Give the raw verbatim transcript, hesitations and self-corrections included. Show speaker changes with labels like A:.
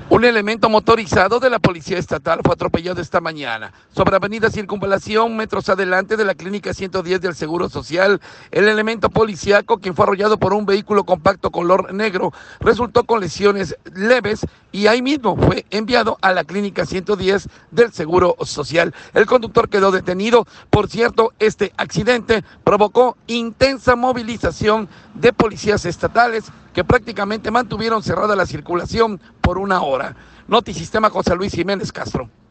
A: Un elemento motorizado de la Policía Estatal fue atropellado esta mañana sobre Avenida Circunvalación, metros adelante de la Clínica ciento diez del Seguro Social. El elemento policíaco, quien fue arrollado por un vehículo compacto color negro, resultó con lesiones leves y ahí mismo fue enviado a la Clínica ciento diez del Seguro Social. El conductor quedó detenido. Por cierto, este accidente provocó intensa movilización de policías estatales que prácticamente mantuvieron cerrada la circulación por una hora. Notisistema, José Luis Jiménez Castro.